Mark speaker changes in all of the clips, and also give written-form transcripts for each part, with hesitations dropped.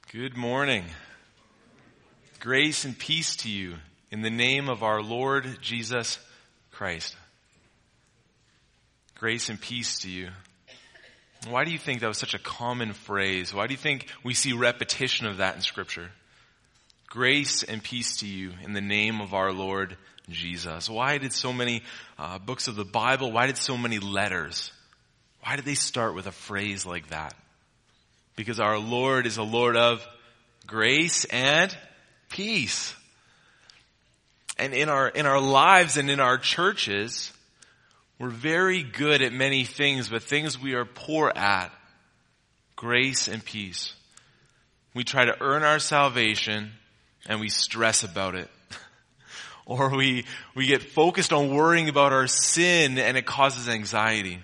Speaker 1: Good morning. Grace and peace to you in the name of our Lord Jesus Christ. Grace and peace to you. Why do you think that was such a common phrase? Why do you think we see repetition of that in Scripture? Grace and peace to you in the name of our Lord Jesus. Why did so many books of the Bible, why did so many letters, why did they start with a phrase like that? Because our Lord is a Lord of grace and peace. And in our lives and in our churches, we're very good at many things, but things we are poor at, grace and peace. We try to earn our salvation and we stress about it. Or we get focused on worrying about our sin and it causes anxiety.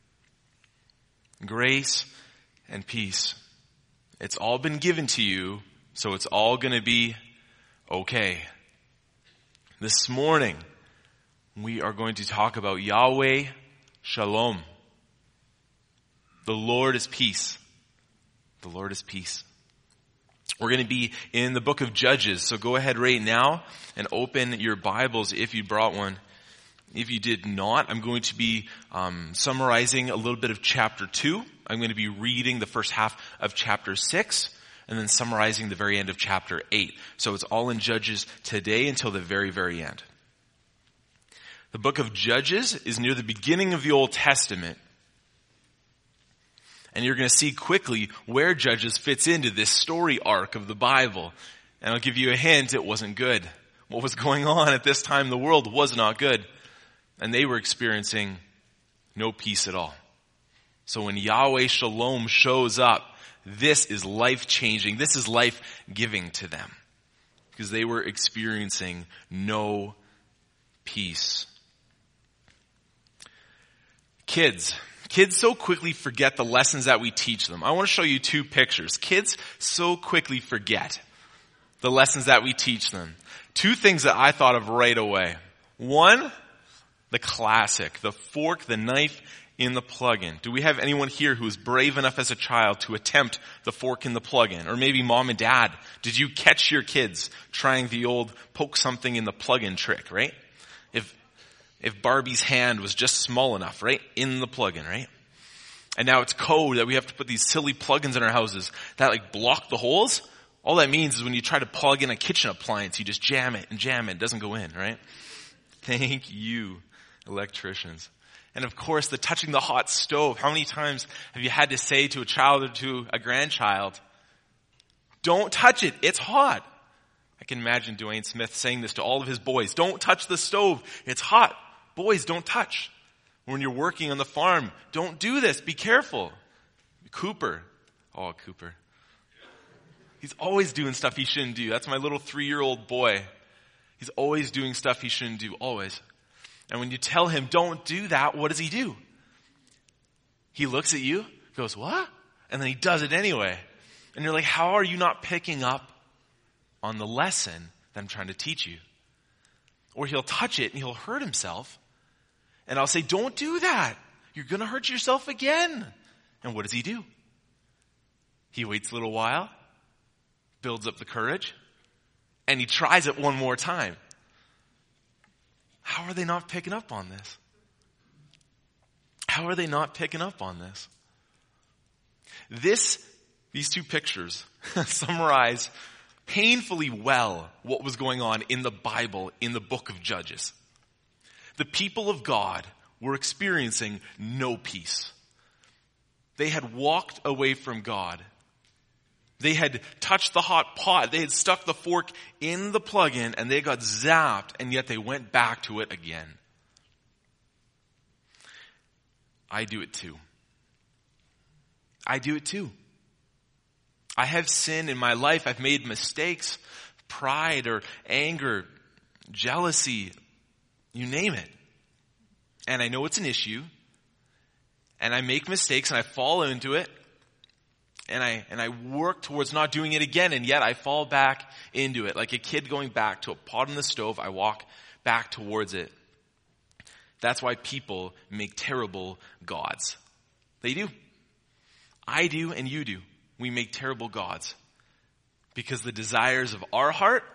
Speaker 1: Grace and peace. It's all been given to you, so it's all going to be okay. This morning, we are going to talk about Yahweh Shalom. The Lord is peace. The Lord is peace. We're going to be in the book of Judges, so go ahead right now and open your Bibles if you brought one. If you did not, I'm going to be summarizing a little bit of chapter 2. I'm going to be reading the first half of chapter 6 and then summarizing the very end of chapter 8. So it's all in Judges today until the very, very end. The book of Judges is near the beginning of the Old Testament. And you're going to see quickly where Judges fits into this story arc of the Bible. And I'll give you a hint, it wasn't good. What was going on at this time in the world was not good. And they were experiencing no peace at all. So when Yahweh Shalom shows up, this is life-changing. This is life-giving to them. Because they were experiencing no peace. Kids so quickly forget the lessons that we teach them. I want to show you two pictures. Kids so quickly forget the lessons that we teach them. Two things that I thought of right away. One, the classic, the fork, the knife in the plug-in. Do we have anyone here who was brave enough as a child to attempt the fork in the plug-in? Or maybe mom and dad, did you catch your kids trying the old poke something in the plug-in trick, right? If Barbie's hand was just small enough, right? In the plug-in, right? And now it's code that we have to put these silly plug-ins in our houses that block the holes. All that means is when you try to plug in a kitchen appliance, you just jam it. It doesn't go in, right? Thank you, electricians. And of course, the touching the hot stove. How many times have you had to say to a child or to a grandchild, don't touch it, it's hot. I can imagine Dwayne Smith saying this to all of his boys. Don't touch the stove, it's hot. Boys, don't touch. When you're working on the farm, don't do this, be careful. Cooper. He's always doing stuff he shouldn't do. That's my little 3-year-old boy. He's always doing stuff he shouldn't do, always. And when you tell him, don't do that, what does he do? He looks at you, goes, what? And then he does it anyway. And you're like, how are you not picking up on the lesson that I'm trying to teach you? Or he'll touch it and he'll hurt himself. And I'll say, don't do that. You're going to hurt yourself again. And what does he do? He waits a little while, builds up the courage, and he tries it one more time. How are they not picking up on this? How are they not picking up on this? These two pictures summarize painfully well what was going on in the Bible in the book of Judges. The people of God were experiencing no peace. They had walked away from God. They had touched the hot pot. They had stuck the fork in the plug-in and they got zapped, and yet they went back to it again. I do it too. I have sin in my life. I've made mistakes, pride or anger, jealousy, you name it. And I know it's an issue. And I make mistakes and I fall into it. And I work towards not doing it again, and yet I fall back into it. Like a kid going back to a pot on the stove, I walk back towards it. That's why people make terrible gods. They do. I do and you do. We make terrible gods. Because the desires of our heart,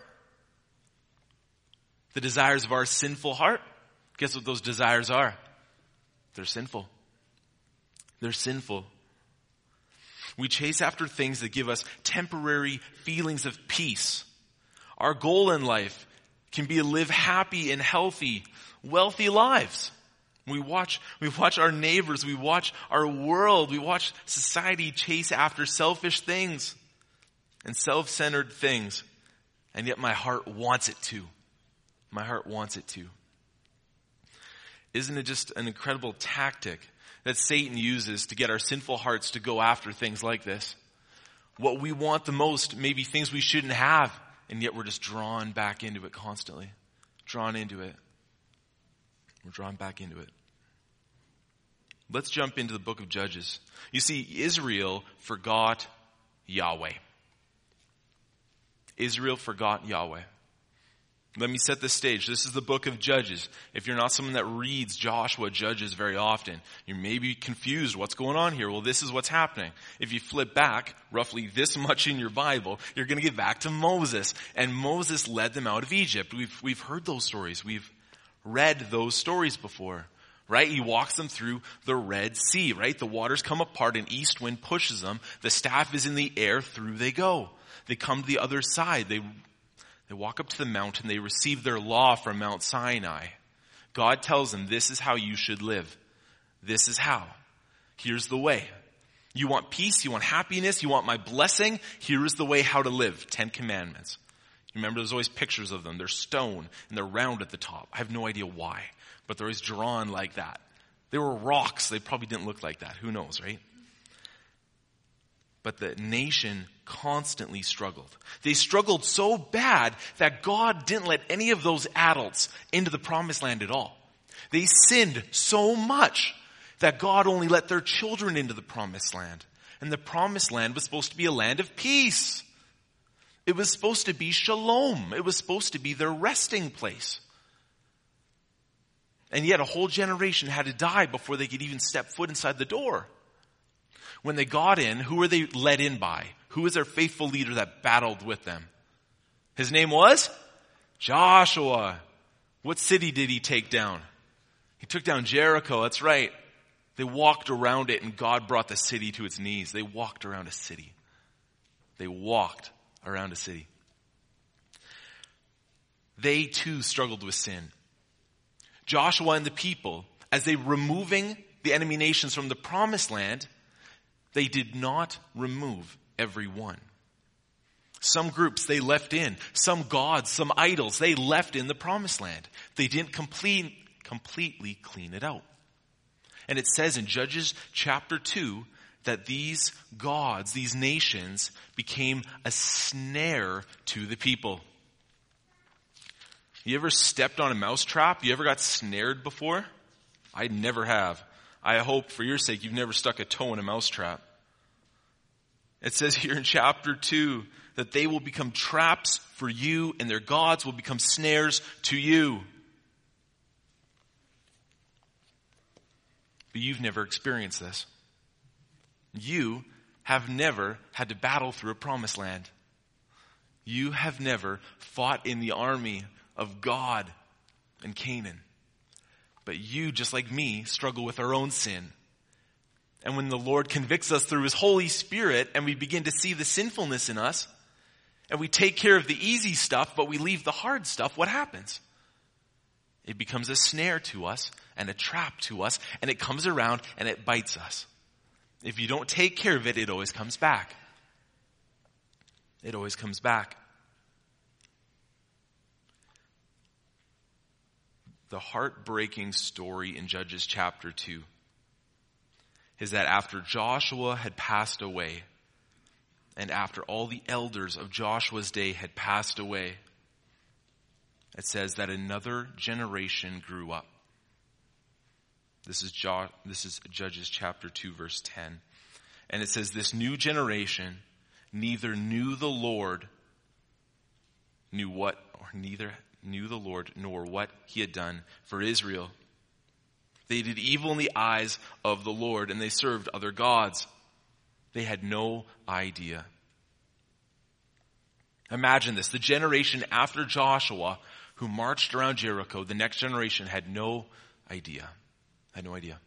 Speaker 1: the desires of our sinful heart, guess what those desires are? They're sinful. They're sinful. We chase after things that give us temporary feelings of peace. Our goal in life can be to live happy and healthy, wealthy lives. We watch our neighbors, we watch our world, we watch society chase after selfish things and self-centered things. And yet my heart wants it to. My heart wants it to. Isn't it just an incredible tactic that Satan uses to get our sinful hearts to go after things like this? What we want the most, maybe things we shouldn't have, and yet we're just drawn back into it constantly. Drawn into it. We're drawn back into it. Let's jump into the book of Judges. You see, Israel forgot Yahweh. Israel forgot Yahweh. Let me set the stage. This is the book of Judges. If you're not someone that reads Joshua, Judges very often, you may be confused. What's going on here? Well, this is what's happening. If you flip back roughly this much in your Bible, you're going to get back to Moses. And Moses led them out of Egypt. We've heard those stories. We've read those stories before, right? He walks them through the Red Sea, right? The waters come apart, an east wind pushes them. The staff is in the air, through they go. They come to the other side. They walk up to the mountain. They receive their law from Mount Sinai. God tells them, this is how you should live. This is how. Here's the way. You want peace? You want happiness? You want my blessing? Here is the way how to live. 10 Commandments. You remember there's always pictures of them. They're stone and they're round at the top. I have no idea why, but they're always drawn like that. They were rocks. They probably didn't look like that. Who knows, right? But the nation constantly struggled. They struggled so bad that God didn't let any of those adults into the promised land at all. They sinned so much that God only let their children into the promised land. And the promised land was supposed to be a land of peace. It was supposed to be shalom. It was supposed to be their resting place. And yet a whole generation had to die before they could even step foot inside the door. When they got in, who were they led in by? Who was their faithful leader that battled with them? His name was Joshua. What city did he take down? He took down Jericho, that's right. They walked around it and God brought the city to its knees. They walked around a city. They walked around a city. They too struggled with sin. Joshua and the people, as they were removing the enemy nations from the promised land, they did not remove every one. Some groups they left in. Some gods, some idols, they left in the promised land. They didn't completely clean it out. And it says in Judges chapter 2 that these gods, these nations, became a snare to the people. You ever stepped on a mousetrap? You ever got snared before? I never have. I hope for your sake you've never stuck a toe in a mousetrap. It says here in chapter 2 that they will become traps for you and their gods will become snares to you. But you've never experienced this. You have never had to battle through a promised land. You have never fought in the army of God and Canaan. But you, just like me, struggle with our own sin. And when the Lord convicts us through His Holy Spirit and we begin to see the sinfulness in us, and we take care of the easy stuff, but we leave the hard stuff, what happens? It becomes a snare to us and a trap to us, and it comes around and it bites us. If you don't take care of it, it always comes back. It always comes back. The heartbreaking story in Judges chapter 2 is that after Joshua had passed away, and after all the elders of Joshua's day had passed away, it says that another generation grew up. This is Judges chapter 2 verse 10. And it says, this new generation neither knew the Lord, neither knew the Lord nor what He had done for Israel. They did evil in the eyes of the Lord, and they served other gods. They had no idea. Imagine this. The generation after Joshua who marched around Jericho, the next generation had no idea. Had no idea.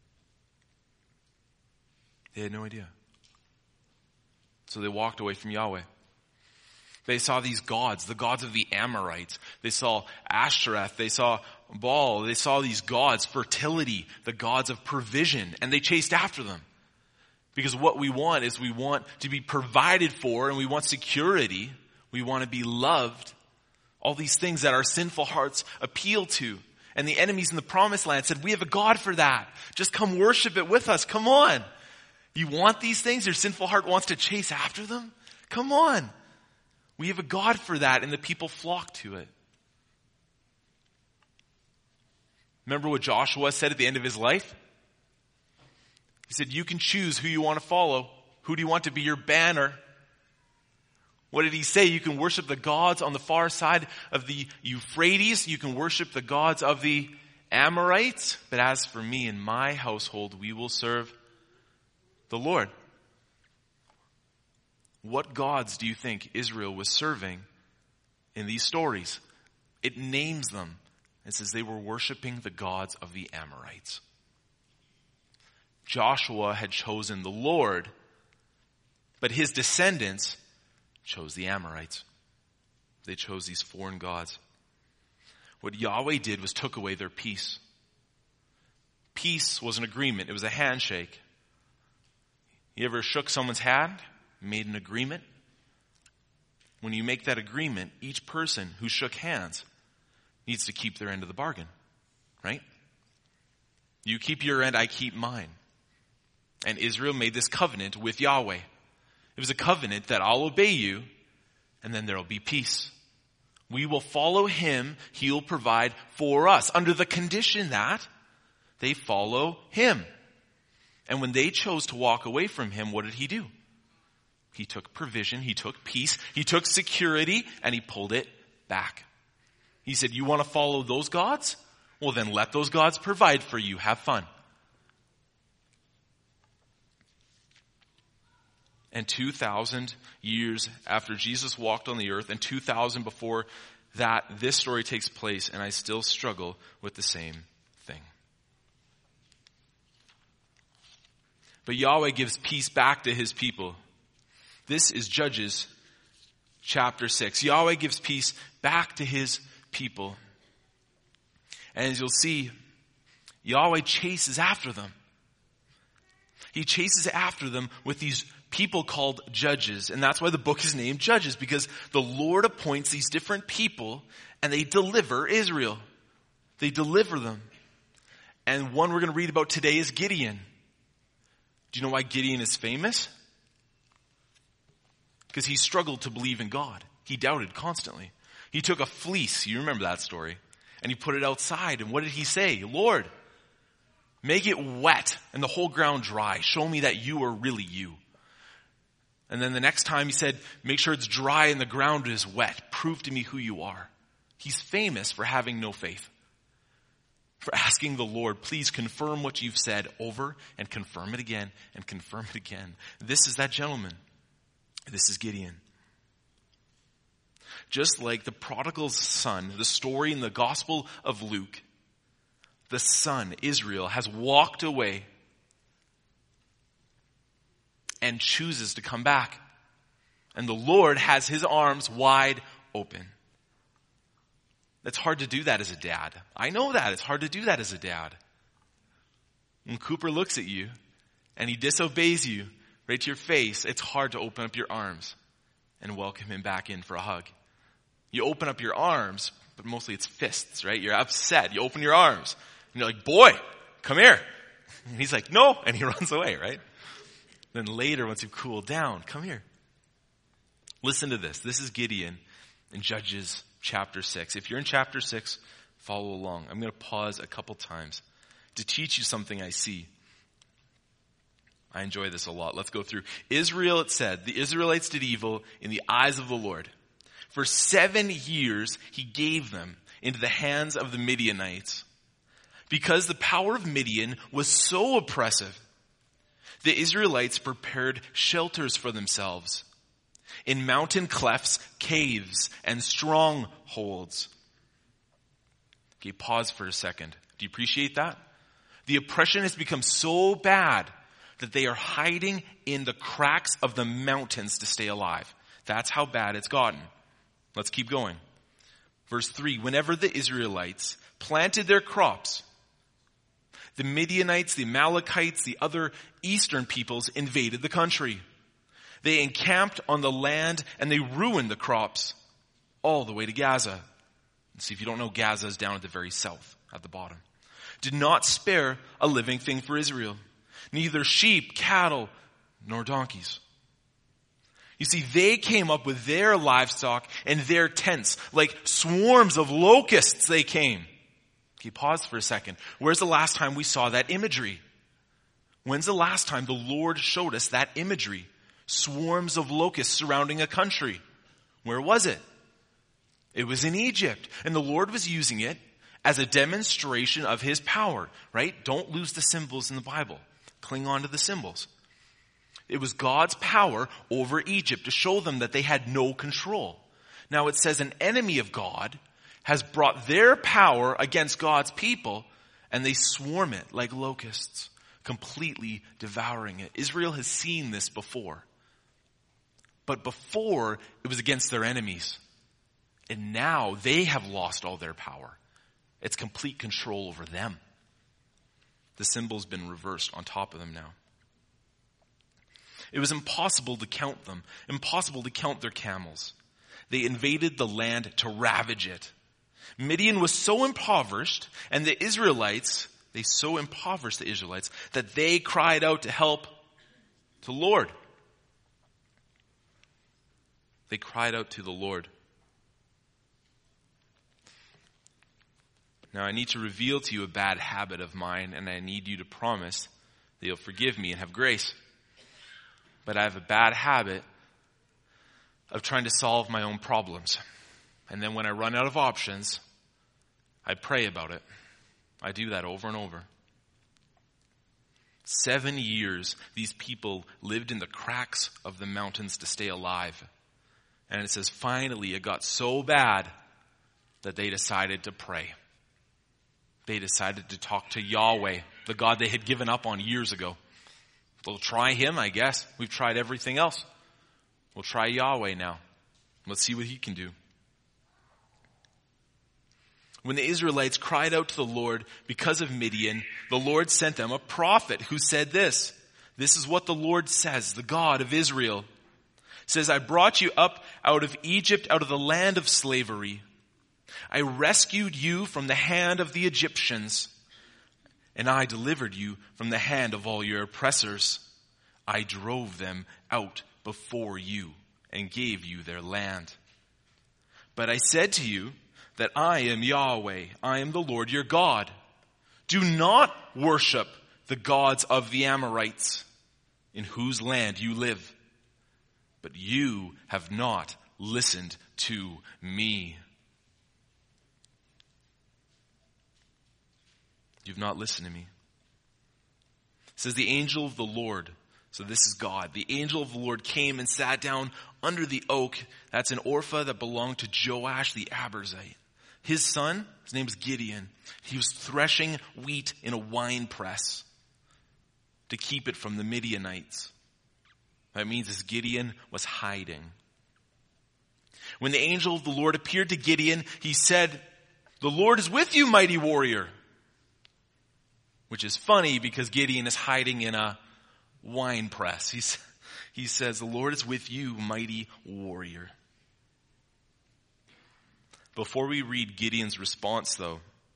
Speaker 1: They had no idea. So they walked away from Yahweh. They saw these gods, the gods of the Amorites. They saw Ashtoreth. They saw Baal. They saw these gods, fertility, the gods of provision, and they chased after them. Because what we want is we want to be provided for, and we want security. We want to be loved. All these things that our sinful hearts appeal to. And the enemies in the promised land said, we have a God for that. Just come worship it with us. Come on. You want these things? Your sinful heart wants to chase after them? Come on. We have a God for that, and the people flock to it. Remember what Joshua said at the end of his life? He said, you can choose who you want to follow. Who do you want to be your banner? What did he say? You can worship the gods on the far side of the Euphrates. You can worship the gods of the Amorites. But as for me and my household, we will serve the Lord. What gods do you think Israel was serving in these stories? It names them. It says they were worshiping the gods of the Amorites. Joshua had chosen the Lord, but his descendants chose the Amorites. They chose these foreign gods. What Yahweh did was took away their peace. Peace was an agreement. It was a handshake. You ever shook someone's hand? Made an agreement? When you make that agreement, each person who shook hands needs to keep their end of the bargain. Right? You keep your end, I keep mine. And Israel made this covenant with Yahweh. It was a covenant that I'll obey you, and then there'll be peace. We will follow him. He'll provide for us under the condition that they follow him. And when they chose to walk away from him, what did he do? He took provision, he took peace, he took security, and he pulled it back. He said, you want to follow those gods? Well, then let those gods provide for you. Have fun. And 2,000 years after Jesus walked on the earth, and 2,000 before that, this story takes place, and I still struggle with the same thing. But Yahweh gives peace back to his people. This is Judges chapter 6. Yahweh gives peace back to his people. And as you'll see, Yahweh chases after them. He chases after them with these people called judges. And that's why the book is named Judges, because the Lord appoints these different people and they deliver Israel. They deliver them. And one we're going to read about today is Gideon. Do you know why Gideon is famous? Because he struggled to believe in God. He doubted constantly. He took a fleece, you remember that story, and he put it outside. And what did he say? Lord, make it wet and the whole ground dry. Show me that you are really you. And then the next time he said, make sure it's dry and the ground is wet. Prove to me who you are. He's famous for having no faith. For asking the Lord, please confirm what you've said over and confirm it again and confirm it again. This is that gentleman. This is Gideon. Just like the prodigal son, the story in the Gospel of Luke, the son, Israel, has walked away and chooses to come back. And the Lord has his arms wide open. It's hard to do that as a dad. I know that. It's hard to do that as a dad. When Cooper looks at you and he disobeys you right to your face, it's hard to open up your arms and welcome him back in for a hug. You open up your arms, but mostly it's fists, right? You're upset. You open your arms and you're like, boy, come here. And he's like, no. And he runs away, right? Then later, once you've cooled down, come here. Listen to this. This is Gideon in Judges chapter 6. If you're in chapter 6, follow along. I'm going to pause a couple times to teach you something I see. I enjoy this a lot. Let's go through. Israel, it said, the Israelites did evil in the eyes of the Lord. For 7 years, he gave them into the hands of the Midianites. Because the power of Midian was so oppressive, the Israelites prepared shelters for themselves. In mountain clefts, caves, and strongholds. Okay, pause for a second. Do you appreciate that? The oppression has become so bad that they are hiding in the cracks of the mountains to stay alive. That's how bad it's gotten. Let's keep going. Verse 3, whenever the Israelites planted their crops, the Midianites, the Amalekites, the other eastern peoples invaded the country. They encamped on the land and they ruined the crops all the way to Gaza. And see, if you don't know, Gaza is down at the very south, at the bottom. Did not spare a living thing for Israel. Neither sheep, cattle, nor donkeys. You see, they came up with their livestock and their tents. Like swarms of locusts they came. Okay, pause for a second. Where's the last time we saw that imagery? When's the last time the Lord showed us that imagery? Swarms of locusts surrounding a country. Where was it? It was in Egypt. And the Lord was using it as a demonstration of his power, right? Don't lose the symbols in the Bible. Cling on to the symbols. It was God's power over Egypt to show them that they had no control. Now it says an enemy of God has brought their power against God's people, and they swarm it like locusts, completely devouring it. Israel has seen this before. But before, it was against their enemies. And now they have lost all their power. It's complete control over them. The symbol's been reversed on top of them now. It was impossible to count them, impossible to count their camels. They invaded the land to ravage it. Midian was so impoverished, and the Israelites, they so impoverished the Israelites, that they cried out to help to the Lord. They cried out to the Lord. Now I need to reveal to you a bad habit of mine, and I need you to promise that you'll forgive me and have grace. But I have a bad habit of trying to solve my own problems. And then when I run out of options, I pray about it. I do that over and over. 7 years, these people lived in the cracks of the mountains to stay alive. And it says finally it got so bad that they decided to pray. They decided to talk to Yahweh, the God they had given up on years ago. They'll try him, I guess. We've tried everything else. We'll try Yahweh now. Let's see what he can do. When the Israelites cried out to the Lord because of Midian, the Lord sent them a prophet who said this. This is what the Lord says, the God of Israel. Says, I brought you up out of Egypt, out of the land of slavery. I rescued you from the hand of the Egyptians, and I delivered you from the hand of all your oppressors. I drove them out before you and gave you their land. But I said to you that I am Yahweh, I am the Lord your God. Do not worship the gods of the Amorites, in whose land you live. But you have not listened to me. You've not listened to me. It says the angel of the Lord. So this is God. The angel of the Lord came and sat down under the oak. That's an Orpha that belonged to Joash the Abiezrite. His son, his name is Gideon. He was threshing wheat in a wine press to keep it from the Midianites. That means as Gideon was hiding. When the angel of the Lord appeared to Gideon, he said, the Lord is with you, mighty warrior. Which is funny because Gideon is hiding in a wine press. He says, the Lord is with you, mighty warrior. Before we read Gideon's response, though,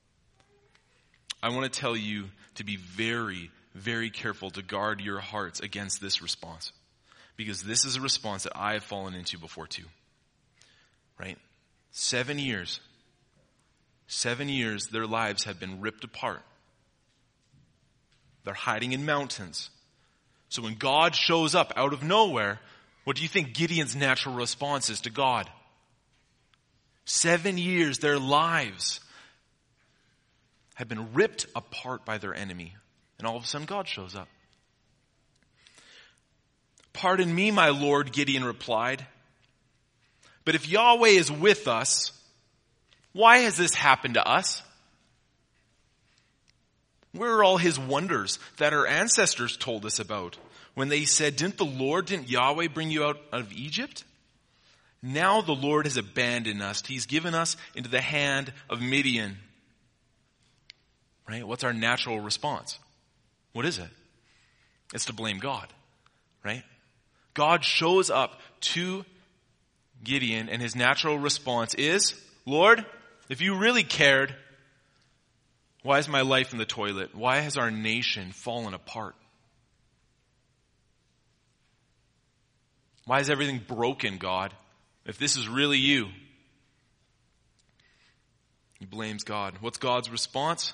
Speaker 1: I want to tell you to be very, very careful to guard your hearts against this response. Because this is a response that I have fallen into before too. Right? 7 years. 7 years, their lives have been ripped apart. They're hiding in mountains. So when God shows up out of nowhere, what do you think Gideon's natural response is to God? 7 years, their lives have been ripped apart by their enemy. And all of a sudden God shows up. Pardon me, my Lord, Gideon replied. But if Yahweh is with us, why has this happened to us? Where are all his wonders that our ancestors told us about when they said, didn't Yahweh bring you out of Egypt? Now the Lord has abandoned us. He's given us into the hand of Midian. Right? What's our natural response? What is it? It's to blame God. Right? God shows up to Gideon and his natural response is, Lord, if you really cared, why is my life in the toilet? Why has our nation fallen apart? Why is everything broken, God? If this is really you. He blames God. What's God's response?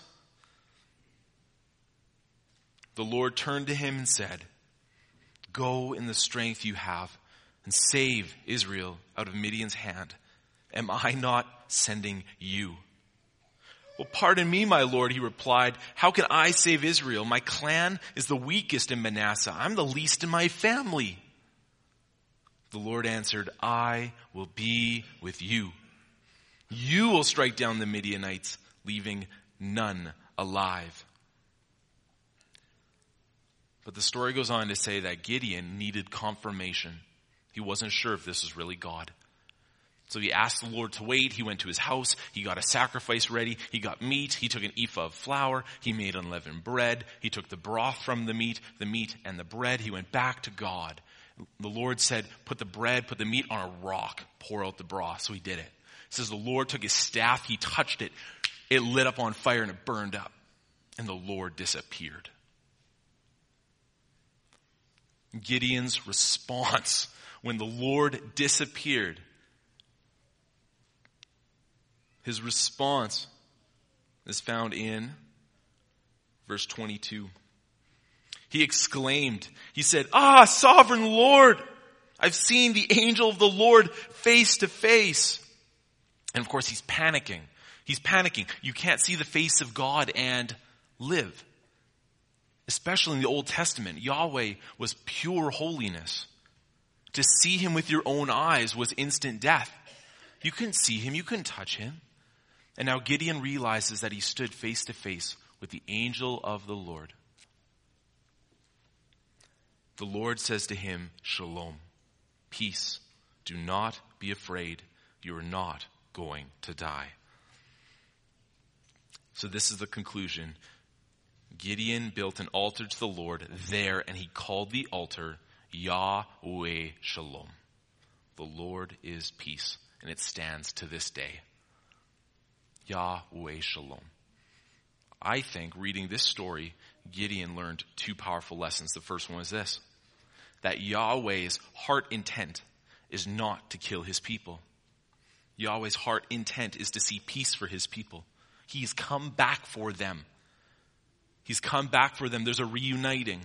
Speaker 1: The Lord turned to him and said, go in the strength you have and save Israel out of Midian's hand. Am I not sending you? Well, pardon me, my Lord, he replied. How can I save Israel? My clan is the weakest in Manasseh. I'm the least in my family. The Lord answered, I will be with you. You will strike down the Midianites, leaving none alive. But the story goes on to say that Gideon needed confirmation. He wasn't sure if this was really God. So he asked the Lord to wait. He went to his house. He got a sacrifice ready. He got meat. He took an ephah of flour. He made unleavened bread. He took the broth from the meat and the bread. He went back to God. The Lord said, put the meat on a rock, pour out the broth. So he did it. It says the Lord took his staff. He touched it. It lit up on fire and it burned up. And the Lord disappeared. Gideon's response when the Lord disappeared. His response is found in verse 22. He exclaimed, he said, sovereign Lord, I've seen the angel of the Lord face to face. And of course he's panicking. He's panicking. You can't see the face of God and live. Especially in the Old Testament, Yahweh was pure holiness. To see him with your own eyes was instant death. You couldn't see him, you couldn't touch him. And now Gideon realizes that he stood face to face with the angel of the Lord. The Lord says to him, Shalom, peace. Do not be afraid. You are not going to die. So this is the conclusion. Gideon built an altar to the Lord there, and he called the altar Yahweh Shalom. The Lord is peace, and it stands to this day. Yahweh Shalom. I think reading this story, Gideon learned two powerful lessons. The first one is this, that Yahweh's heart intent is not to kill his people. Yahweh's heart intent is to see peace for his people. He's come back for them. He's come back for them. There's a reuniting.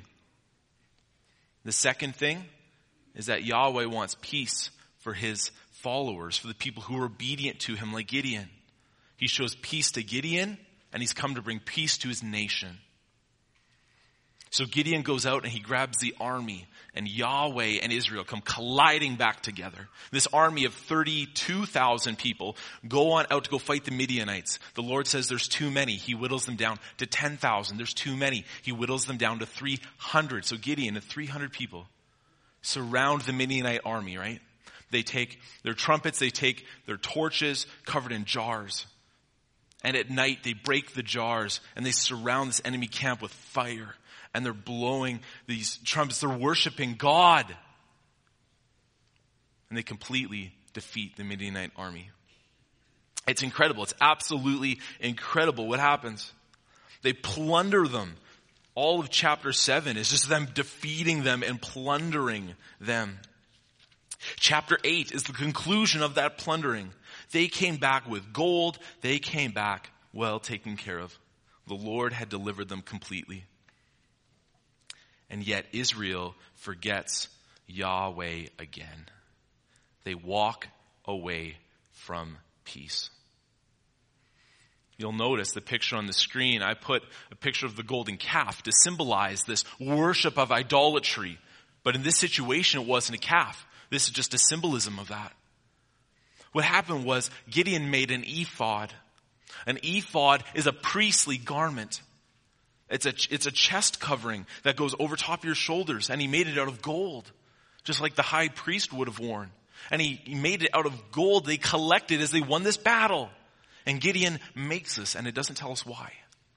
Speaker 1: The second thing is that Yahweh wants peace for his followers, for the people who are obedient to him like Gideon. He shows peace to Gideon, and he's come to bring peace to his nation. So Gideon goes out and he grabs the army, and Yahweh and Israel come colliding back together. This army of 32,000 people go on out to go fight the Midianites. The Lord says there's too many. He whittles them down to 10,000. There's too many. He whittles them down to 300. So Gideon and 300 people surround the Midianite army, right? They take their trumpets, they take their torches covered in jars. And at night they break the jars and they surround this enemy camp with fire. And they're blowing these trumpets. They're worshiping God. And they completely defeat the Midianite army. It's incredible. It's absolutely incredible what happens. They plunder them. All of chapter 7 is just them defeating them and plundering them. Chapter 8 is the conclusion of that plundering. They came back with gold. They came back well taken care of. The Lord had delivered them completely. And yet Israel forgets Yahweh again. They walk away from peace. You'll notice the picture on the screen. I put a picture of the golden calf to symbolize this worship of idolatry. But in this situation, it wasn't a calf. This is just a symbolism of that. What happened was Gideon made an ephod. An ephod is a priestly garment. It's a chest covering that goes over top of your shoulders, and he made it out of gold, just like the high priest would have worn. And he made it out of gold they collected as they won this battle. And Gideon makes this, and it doesn't tell us why.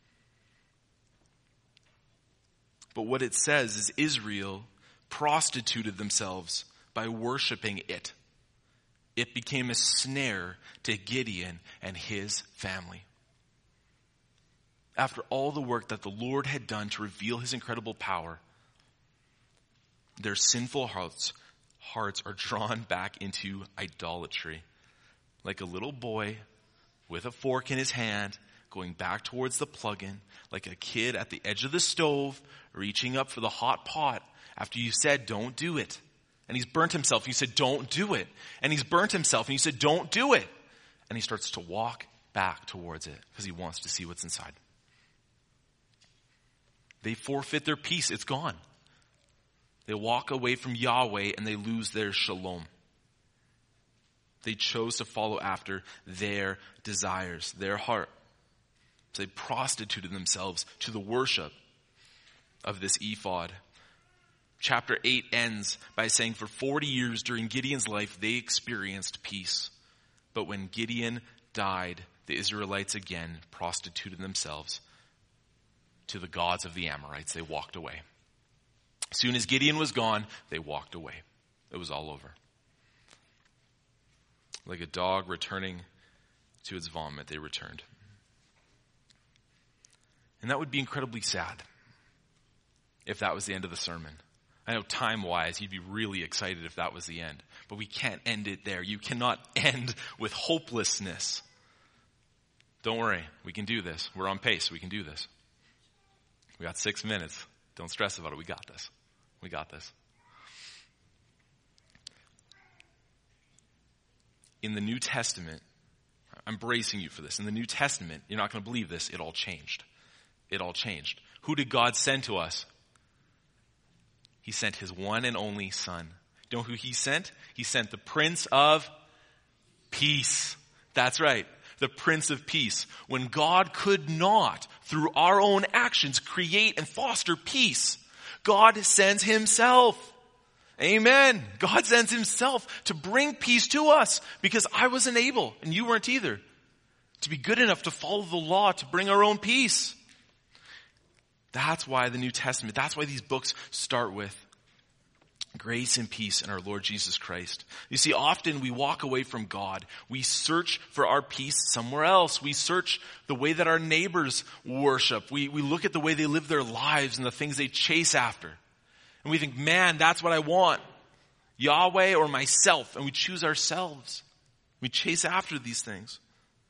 Speaker 1: But what it says is Israel prostituted themselves by worshiping it. It became a snare to Gideon and his family. After all the work that the Lord had done to reveal his incredible power, their sinful hearts are drawn back into idolatry. Like a little boy with a fork in his hand, going back towards the plug-in, like a kid at the edge of the stove, reaching up for the hot pot after you said, don't do it. And he's burnt himself, and you said, don't do it. And he's burnt himself, and you said, don't do it. And he starts to walk back towards it because he wants to see what's inside. They forfeit their peace. It's gone. They walk away from Yahweh and they lose their shalom. They chose to follow after their desires, their heart. So they prostituted themselves to the worship of this ephod. Chapter 8 ends by saying for 40 years during Gideon's life, they experienced peace. But when Gideon died, the Israelites again prostituted themselves to the gods of the Amorites. They walked away. As soon as Gideon was gone, they walked away. It was all over. Like a dog returning to its vomit, they returned. And that would be incredibly sad if that was the end of the sermon. I know time-wise, you'd be really excited if that was the end. But we can't end it there. You cannot end with hopelessness. Don't worry. We can do this. We're on pace. We can do this. We got 6 minutes. Don't stress about it. We got this. We got this. In the New Testament, I'm bracing you for this. In the New Testament, you're not going to believe this. It all changed. It all changed. Who did God send to us? He sent his one and only Son. You know who he sent? He sent the Prince of Peace. That's right. The Prince of Peace. When God could not, through our own actions, create and foster peace, God sends himself. Amen. God sends himself to bring peace to us because I wasn't able, and you weren't either, to be good enough to follow the law to bring our own peace. That's why the New Testament, that's why these books start with grace and peace in our Lord Jesus Christ. You see, often we walk away from God. We search for our peace somewhere else. We search the way that our neighbors worship. We look at the way they live their lives and the things they chase after. And we think, man, that's what I want. Yahweh or myself. And we choose ourselves. We chase after these things.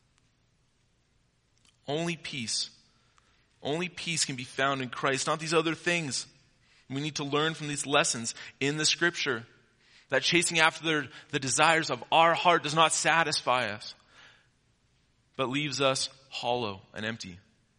Speaker 1: Only peace can be found in Christ, not these other things. We need to learn from these lessons in the Scripture that chasing after the desires of our heart does not satisfy us, but leaves us hollow and empty.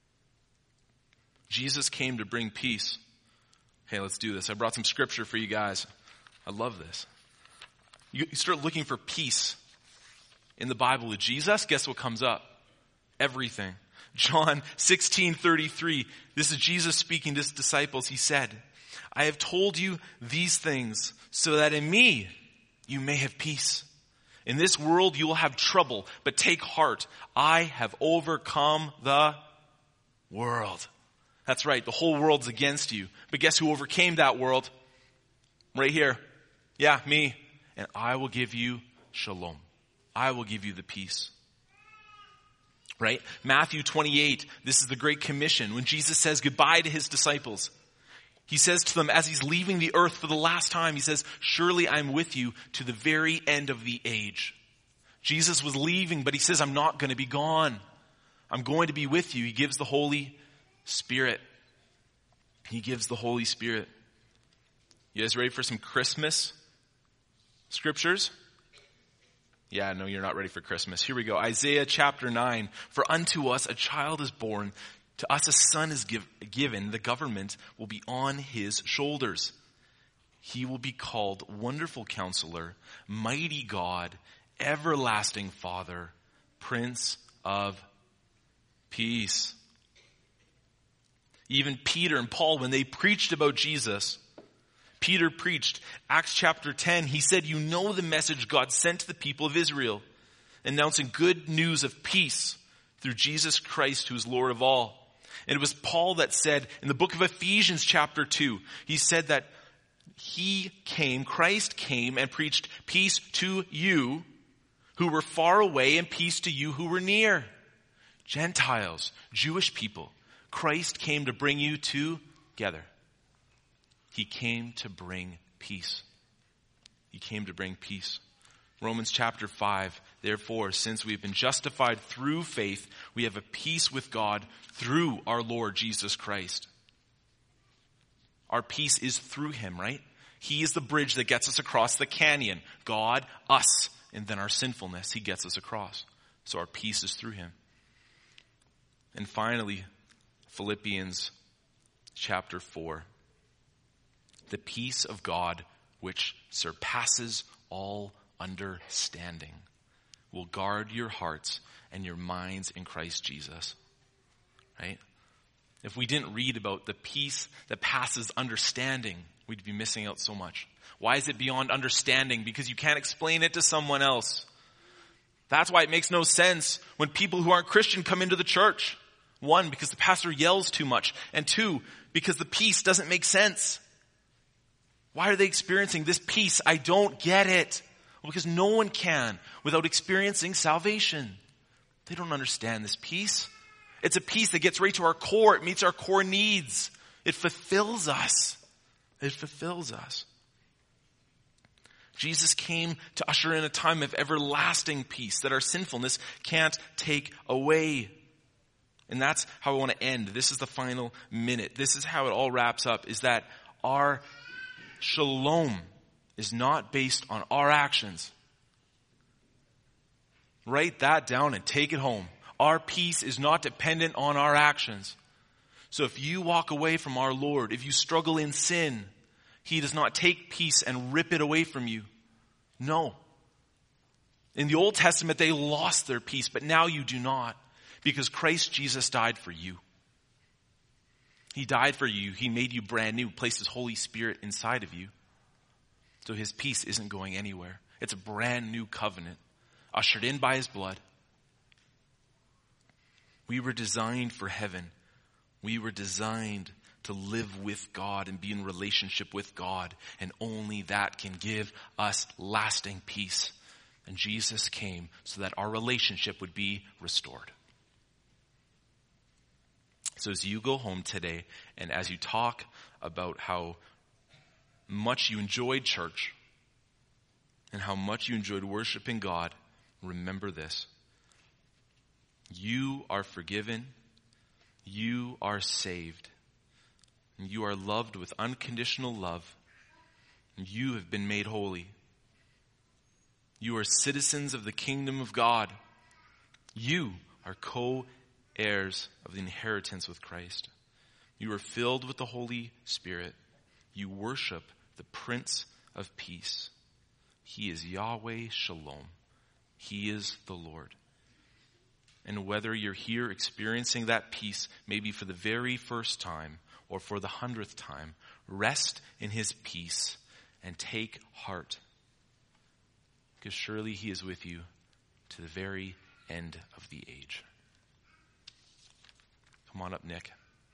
Speaker 1: Jesus came to bring peace. Hey, let's do this. I brought some Scripture for you guys. I love this. You start looking for peace in the Bible with Jesus, guess what comes up? Everything. John 16:33. This is Jesus speaking to his disciples. He said, I have told you these things so that in me you may have peace. In this world you will have trouble, but take heart. I have overcome the world. That's right. The whole world's against you. But guess who overcame that world? Right here. Yeah, me. And I will give you shalom. I will give you the peace. Right? Matthew 28, this is the Great Commission. When Jesus says goodbye to his disciples, he says to them as he's leaving the earth for the last time, he says, surely I'm with you to the very end of the age. Jesus was leaving, but he says, I'm not going to be gone. I'm going to be with you. He gives the Holy Spirit. He gives the Holy Spirit. You guys ready for some Christmas scriptures? Yeah, no, you're not ready for Christmas. Here we go. Isaiah chapter 9. For unto us a child is born. To us a son is given. The government will be on his shoulders. He will be called Wonderful Counselor, Mighty God, everlasting Father, Prince of Peace. Even Peter and Paul, when they preached about Jesus, Peter preached, Acts chapter 10, he said, you know the message God sent to the people of Israel, announcing good news of peace through Jesus Christ, who is Lord of all. And it was Paul that said in the book of Ephesians chapter 2, he said that Christ came and preached peace to you who were far away and peace to you who were near. Gentiles, Jewish people, Christ came to bring you together. He came to bring peace. He came to bring peace. Romans chapter 5, therefore, since we have been justified through faith, we have a peace with God through our Lord Jesus Christ. Our peace is through him, right? He is the bridge that gets us across the canyon. God, us, and then our sinfulness, he gets us across. So our peace is through him. And finally, Philippians chapter 4. The peace of God, which surpasses all understanding, will guard your hearts and your minds in Christ Jesus. Right? If we didn't read about the peace that passes understanding, we'd be missing out so much. Why is it beyond understanding? Because you can't explain it to someone else. That's why it makes no sense when people who aren't Christian come into the church. One, because the pastor yells too much. And two, because the peace doesn't make sense. Why are they experiencing this peace? I don't get it. Well, because no one can without experiencing salvation. They don't understand this peace. It's a peace that gets right to our core. It meets our core needs. It fulfills us. It fulfills us. Jesus came to usher in a time of everlasting peace that our sinfulness can't take away. And that's how I want to end. This is the final minute. This is how it all wraps up, is that our shalom is not based on our actions. Write that down and take it home. Our peace is not dependent on our actions. So if you walk away from our Lord, if you struggle in sin, he does not take peace and rip it away from you. No. In the Old Testament, they lost their peace, but now you do not, because Christ Jesus died for you. He died for you. He made you brand new, placed his Holy Spirit inside of you. So his peace isn't going anywhere. It's a brand new covenant, ushered in by his blood. We were designed for heaven. We were designed to live with God and be in relationship with God. And only that can give us lasting peace. And Jesus came so that our relationship would be restored. So as you go home today, and as you talk about how much you enjoyed church, and how much you enjoyed worshiping God, remember this. You are forgiven. You are saved. And you are loved with unconditional love. And you have been made holy. You are citizens of the kingdom of God. You are co-heirs of the inheritance with Christ. You are filled with the Holy Spirit. You worship the Prince of Peace. He is Yahweh Shalom. He is the Lord. And whether you're here experiencing that peace, maybe for the very first time or for the 100th time, rest in his peace and take heart. Because surely he is with you to the very end of the age. Come on up, Nick.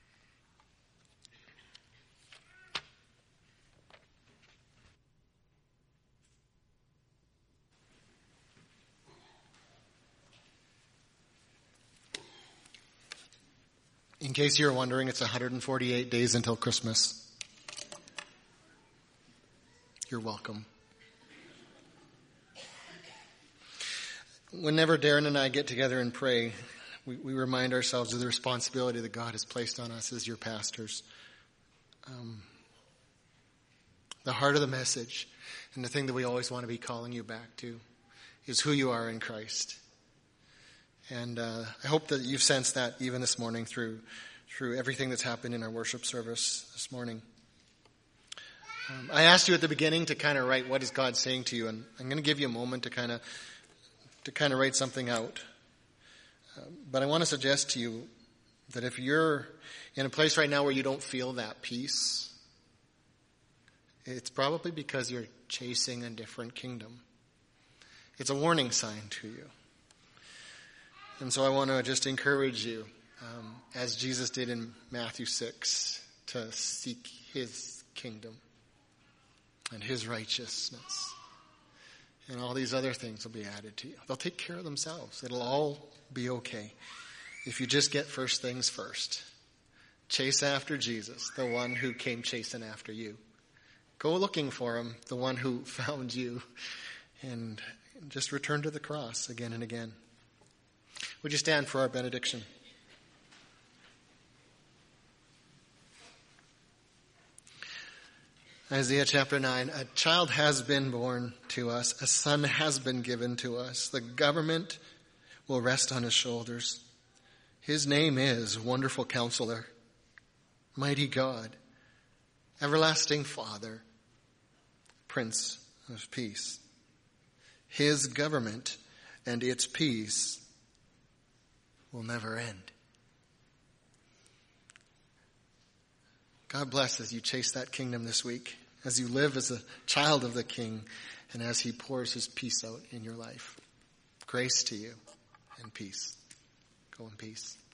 Speaker 2: In case you're wondering, it's 148 days until Christmas. You're welcome. Whenever Darren and I get together and pray, we remind ourselves of the responsibility that God has placed on us as your pastors. The heart of the message, and the thing that we always want to be calling you back to, is who you are in Christ. And I hope that you've sensed that even this morning through everything that's happened in our worship service this morning. I asked you at the beginning to kind of write, what is God saying to you? And I'm going to give you a moment to kind of to kind of write something out. But I want to suggest to you that if you're in a place right now where you don't feel that peace, it's probably because you're chasing a different kingdom. It's a warning sign to you. And so I want to just encourage you, as Jesus did in Matthew 6, to seek his kingdom and his righteousness. And all these other things will be added to you. They'll take care of themselves. It'll all be okay if you just get first things first. Chase after Jesus, the one who came chasing after you. Go looking for him, the one who found you. And just return to the cross again and again. Would you stand for our benediction? Isaiah chapter 9, a child has been born to us, a son has been given to us. The government will rest on his shoulders. His name is Wonderful Counselor, Mighty God, Everlasting Father, Prince of Peace. His government and its peace will never end. God bless as you chase that kingdom this week, as you live as a child of the King, and as he pours his peace out in your life. Grace to you and peace. Go in peace.